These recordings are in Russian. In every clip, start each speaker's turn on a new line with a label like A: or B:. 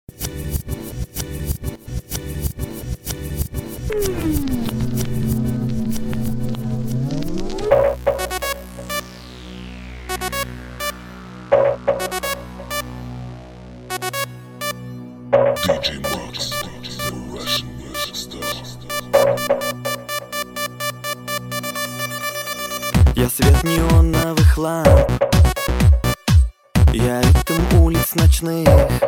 A: DJ Max, the Russian music star.
B: Я свет неоновых ламп, я ритм улиц ночных.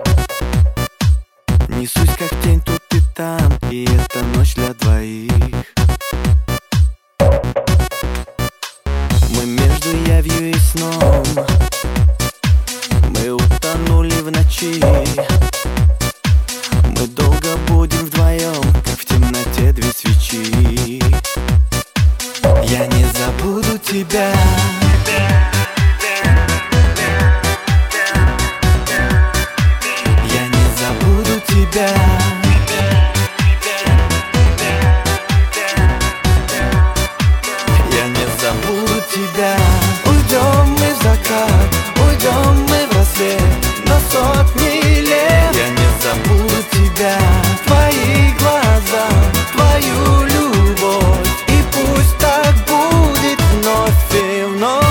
B: Несусь как тень тут и там, и это ночь для двоих. Мы между явью и сном, мы утонули в ночи. Мы долго будем вдвоем, как в темноте две свечи. Я не забуду тебя. Я не забуду тебя. Я не забуду тебя. Уйдем мы в закат, уйдем мы в рассвет на сотни лет. Я не забуду тебя. Твои глаза, твою любовь, и пусть так будет вновь и вновь.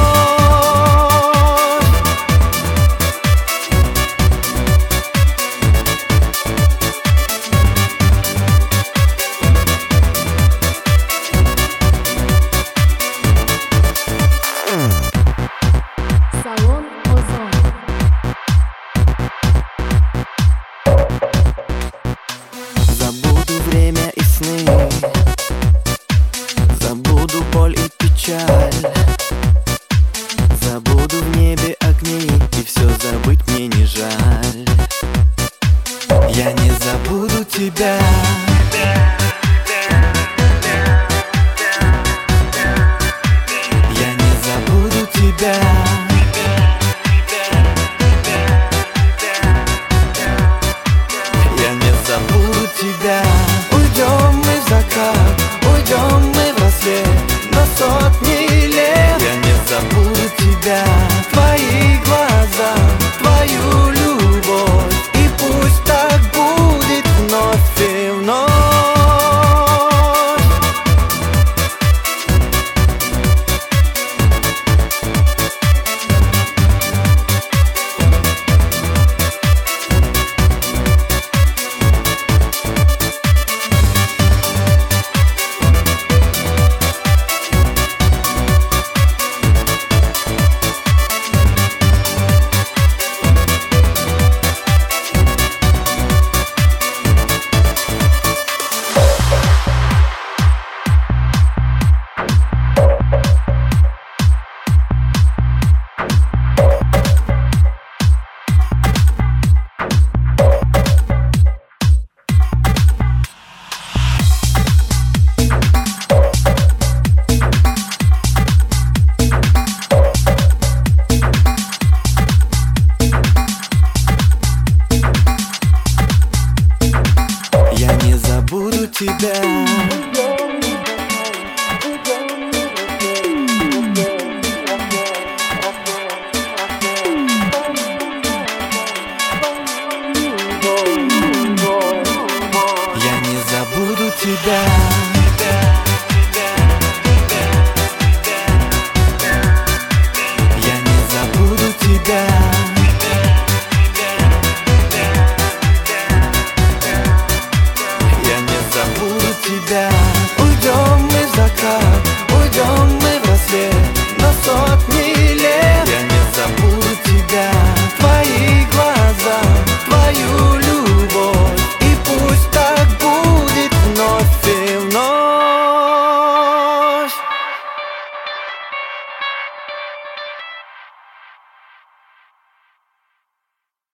C: Салон Озон.
B: Забуду время и сны, забуду боль и печаль, забуду в небе огни, и все забыть мне не жаль. Я не забуду тебя. Я не забуду тебя. Я не забуду тебя. Уйдем мы в закат, уйдем мы в рассвет на сотни лет. Я не забуду тебя. Твои глаза, твою любовь, и пусть так будет вновь и вновь. Я не забуду тебя. Я не забуду тебя.